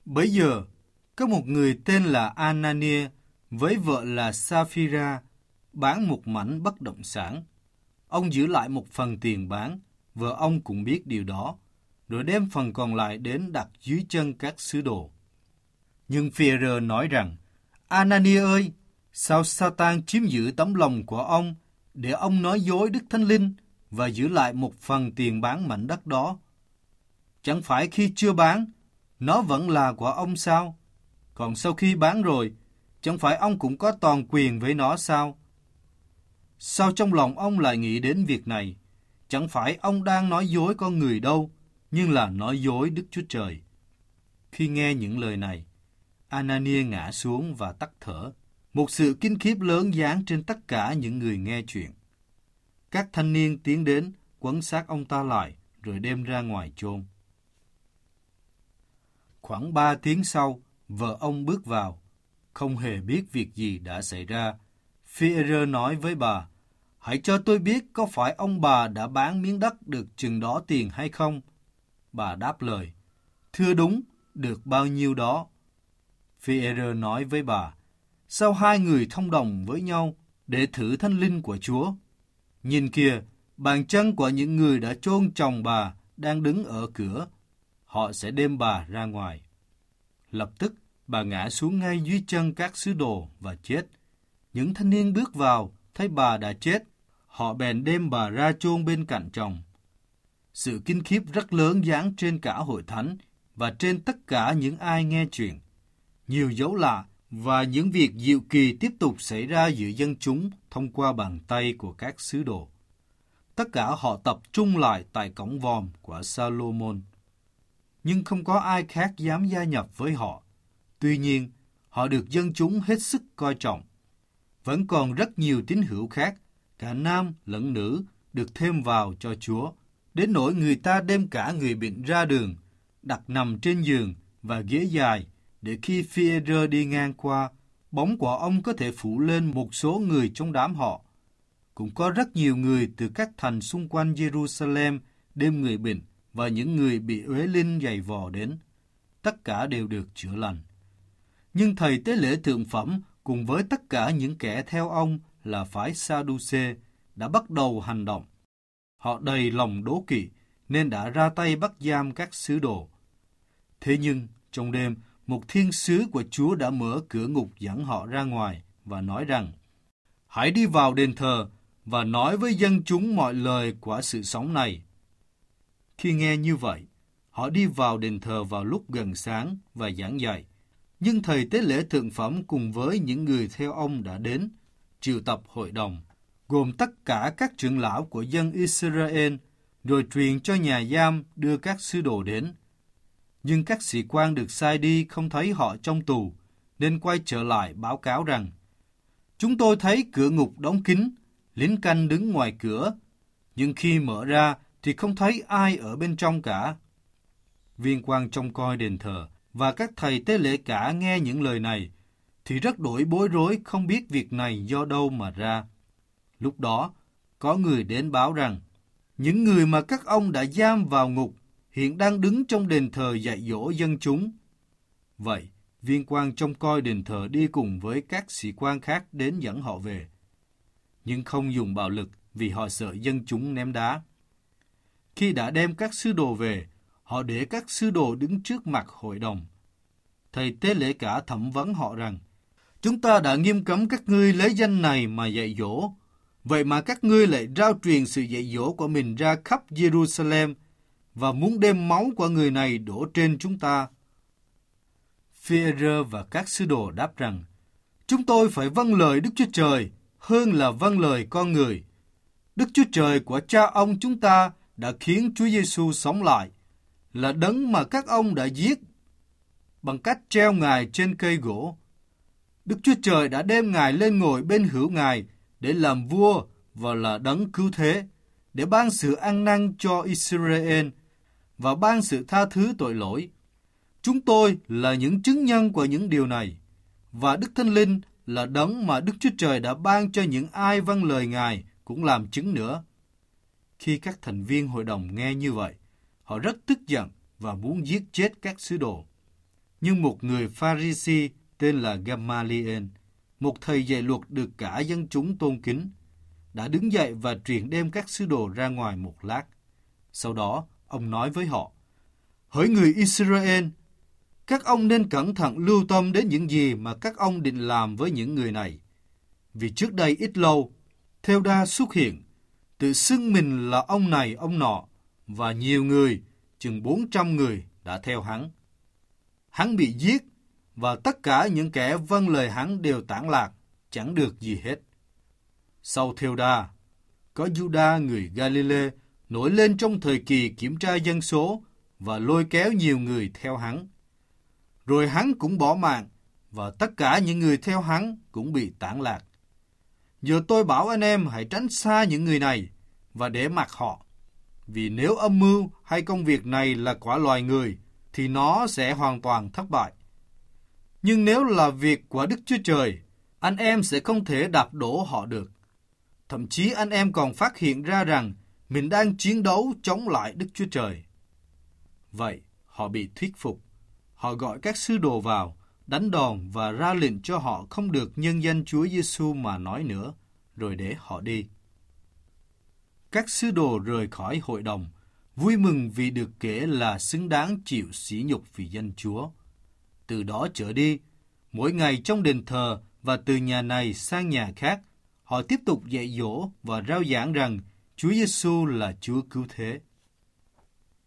Bấy giờ, có một người tên là Anania với vợ là Sapphira bán một mảnh bất động sản. Ông giữ lại một phần tiền bán, vợ ông cũng biết điều đó, rồi đem phần còn lại đến đặt dưới chân các sứ đồ. Nhưng Phi-e-rơ nói rằng, Anania ơi, sao Sa-tan chiếm giữ tấm lòng của ông để ông nói dối Đức Thánh Linh và giữ lại một phần tiền bán mảnh đất đó? Chẳng phải khi chưa bán, nó vẫn là của ông sao? Còn sau khi bán rồi, chẳng phải ông cũng có toàn quyền với nó sao? Sao trong lòng ông lại nghĩ đến việc này? Chẳng phải ông đang nói dối con người đâu, nhưng là nói dối Đức Chúa Trời. Khi nghe những lời này, Anania ngã xuống và tắt thở. Một sự kinh khiếp lớn giáng trên tất cả những người nghe chuyện. Các thanh niên tiến đến, quấn xác ông ta lại, rồi đem ra ngoài chôn. Khoảng 3 tiếng sau, vợ ông bước vào, không hề biết việc gì đã xảy ra. Phi-e-rơ nói với bà, hãy cho tôi biết có phải ông bà đã bán miếng đất được chừng đó tiền hay không? Bà đáp lời, thưa đúng, được bao nhiêu đó. Phi-e-rơ nói với bà, sao hai người thông đồng với nhau để thử Thánh Linh của Chúa? Nhìn kìa, bàn chân của những người đã chôn chồng bà đang đứng ở cửa. Họ sẽ đem bà ra ngoài. Lập tức, bà ngã xuống ngay dưới chân các sứ đồ và chết. Những thanh niên bước vào, thấy bà đã chết. Họ bèn đem bà ra chôn bên cạnh chồng. Sự kinh khiếp rất lớn giáng trên cả hội thánh và trên tất cả những ai nghe chuyện. Nhiều dấu lạ và những việc diệu kỳ tiếp tục xảy ra giữa dân chúng thông qua bàn tay của các sứ đồ. Tất cả họ tập trung lại tại cổng vòm của Salomon. Nhưng không có ai khác dám gia nhập với họ. Tuy nhiên, họ được dân chúng hết sức coi trọng. Vẫn còn rất nhiều tín hữu khác, cả nam lẫn nữ, được thêm vào cho Chúa. Đến nỗi người ta đem cả người bệnh ra đường, đặt nằm trên giường và ghế dài, để khi Phi-e-rơ đi ngang qua, bóng của ông có thể phủ lên một số người trong đám họ. Cũng có rất nhiều người từ các thành xung quanh Jerusalem đem người bệnh và những người bị uế linh giày vò đến. Tất cả đều được chữa lành. Nhưng thầy tế lễ thượng phẩm cùng với tất cả những kẻ theo ông là phái Sa-đu-xê đã bắt đầu hành động. Họ đầy lòng đố kỵ nên đã ra tay bắt giam các sứ đồ. Thế nhưng, trong đêm, một thiên sứ của Chúa đã mở cửa ngục dẫn họ ra ngoài và nói rằng, hãy đi vào đền thờ và nói với dân chúng mọi lời của sự sống này. Khi nghe như vậy, họ đi vào đền thờ vào lúc gần sáng và giảng dạy. Nhưng thầy tế lễ thượng phẩm cùng với những người theo ông đã đến, triệu tập hội đồng, gồm tất cả các trưởng lão của dân Israel, rồi truyền cho nhà giam đưa các sứ đồ đến. Nhưng các sĩ quan được sai đi không thấy họ trong tù, nên quay trở lại báo cáo rằng, chúng tôi thấy cửa ngục đóng kín, lính canh đứng ngoài cửa, nhưng khi mở ra thì không thấy ai ở bên trong cả. Viên quan trông coi đền thờ và các thầy tế lễ cả nghe những lời này, thì rất đổi bối rối không biết việc này do đâu mà ra. Lúc đó, có người đến báo rằng, những người mà các ông đã giam vào ngục hiện đang đứng trong đền thờ dạy dỗ dân chúng. Vậy, viên quan trông coi đền thờ đi cùng với các sĩ quan khác đến dẫn họ về. Nhưng không dùng bạo lực vì họ sợ dân chúng ném đá. Khi đã đem các sứ đồ về, họ để các sứ đồ đứng trước mặt hội đồng. Thầy tế lễ cả thẩm vấn họ rằng, chúng ta đã nghiêm cấm các ngươi lấy danh này mà dạy dỗ. Vậy mà các ngươi lại rao truyền sự dạy dỗ của mình ra khắp Jerusalem và muốn đem máu của người này đổ trên chúng ta. Phi-e-rơ và các sứ đồ đáp rằng, chúng tôi phải vâng lời Đức Chúa Trời hơn là vâng lời con người. Đức Chúa Trời của cha ông chúng ta đã khiến Chúa Giêsu sống lại, là đấng mà các ông đã giết bằng cách treo Ngài trên cây gỗ. Đức Chúa Trời đã đem Ngài lên ngồi bên hữu Ngài để làm vua và là đấng cứu thế, để ban sự ăn năn cho Israel và ban sự tha thứ tội lỗi. Chúng tôi là những chứng nhân của những điều này, và Đức Thánh Linh là đấng mà Đức Chúa Trời đã ban cho những ai vâng lời Ngài cũng làm chứng nữa. Khi các thành viên hội đồng nghe như vậy, họ rất tức giận và muốn giết chết các sứ đồ. Nhưng một người Pha-ri-si tên là Gamaliel, một thầy dạy luật được cả dân chúng tôn kính, đã đứng dậy và truyền đem các sứ đồ ra ngoài một lát. Sau đó, ông nói với họ, hỡi người Israel, các ông nên cẩn thận lưu tâm đến những gì mà các ông định làm với những người này. Vì trước đây ít lâu, Thêu-đa xuất hiện, tự xưng mình là ông này ông nọ, và nhiều người, chừng 400 người đã theo hắn. Hắn bị giết, và tất cả những kẻ vâng lời hắn đều tản lạc, chẳng được gì hết. Sau Thêu-đa, có Giu-đa người Ga-li-lê nổi lên trong thời kỳ kiểm tra dân số và lôi kéo nhiều người theo hắn. Rồi hắn cũng bỏ mạng, và tất cả những người theo hắn cũng bị tản lạc. Giờ tôi bảo anh em hãy tránh xa những người này và để mặc họ. Vì nếu âm mưu hay công việc này là quả loài người, thì nó sẽ hoàn toàn thất bại. Nhưng nếu là việc của Đức Chúa Trời, anh em sẽ không thể đạp đổ họ được. Thậm chí anh em còn phát hiện ra rằng mình đang chiến đấu chống lại Đức Chúa Trời. Vậy, họ bị thuyết phục. Họ gọi các sứ đồ vào, đánh đòn và ra lệnh cho họ không được nhân danh Chúa Giêsu mà nói nữa, rồi để họ đi. Các sứ đồ rời khỏi hội đồng, vui mừng vì được kể là xứng đáng chịu sỉ nhục vì danh Chúa. Từ đó trở đi, mỗi ngày trong đền thờ và từ nhà này sang nhà khác, họ tiếp tục dạy dỗ và rao giảng rằng Chúa Giêsu là Chúa cứu thế.